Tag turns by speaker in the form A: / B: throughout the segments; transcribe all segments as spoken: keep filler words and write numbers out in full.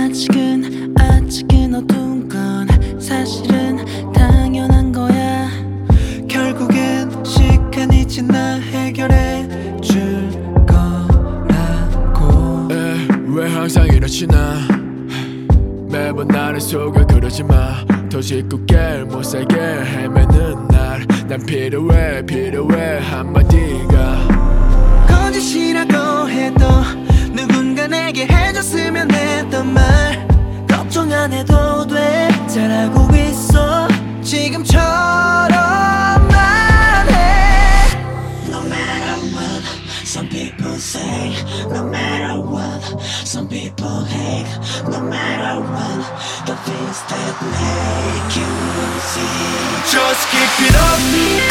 A: 아직은 아직은 어두운 건 사실은 당연한 거야. 결국엔 시간이 지나 해결해 줄 거라고.
B: 에, 왜 항상 이렇지 나 매번 나를 속여 그러지 마. 더 짓궂게 못살게 헤매는 날 난 필요해 필요해 한마디가.
A: 거짓이라고 해도 누군가 내게 해줬으면 했던 말 걱정 안 해도 돼. 잘하고 있어 지금처럼만 해.
C: No matter what some people say, no matter what some people hate, no matter what the things that make you see.
A: Just keep it up.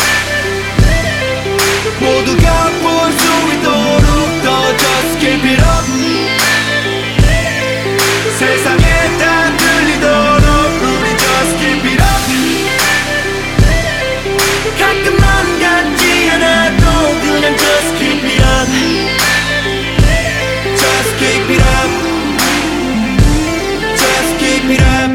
A: 모두가 볼 수 있도록 더 Just keep it up. 세상에 다 들리도록 우리 Just keep it up. 가끔만 같지 않아도 그냥 Just keep it up. Just keep it up. Just keep it up.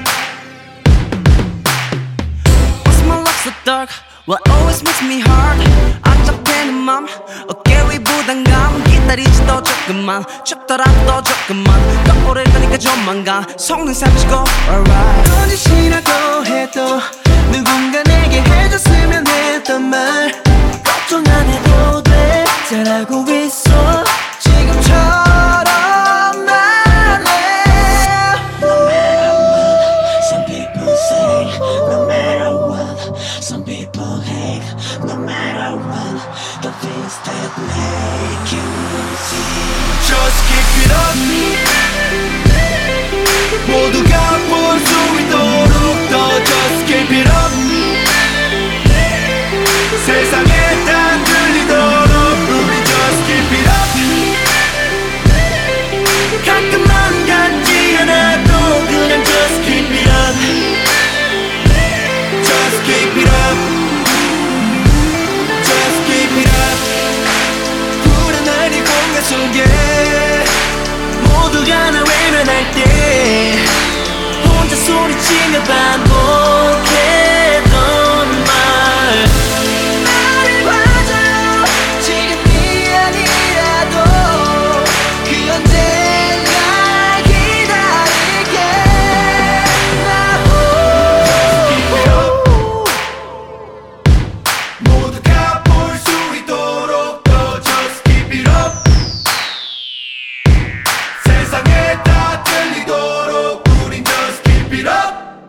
A: What's my life so dark? What always makes me hard? 안 잡히는 맘 어깨 위 부담감 기다리지도 조금만 춥더라도 조금만 떠오를 거니까 조만간 속는 삼키고 alright. 거짓이라고 해도 누군가 내게 해줬으면 했던 말 걱정 안 해도 돼. 잘하고 있어 지금처럼만 해.
C: No matter what some people say, no matter what some people hate, no matter what the things that make you see.
A: Just keep it up. 모두가 볼 수 있도록 더 Just keep it up. 세상에 다 들리도록 우리 Just keep it up. 가끔만 같지 않아도 그냥 Just keep it up. Just keep it up. Just keep it up. 불안한 이 공간 속에 모두가 나 외면할 때 혼자 소리치며 반복했던 말 말을 봐줘요. 지금이 아니라도 그 언젠가 기다릴게. 모두가 볼 수 있도록 더 Just keep it up. 세상에 다 들리도록 우린 Just keep it up.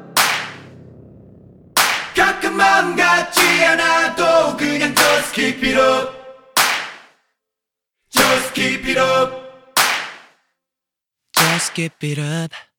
A: 가끔만 같지 않아도 그냥 Just keep it up. Just keep it up. Just keep it up.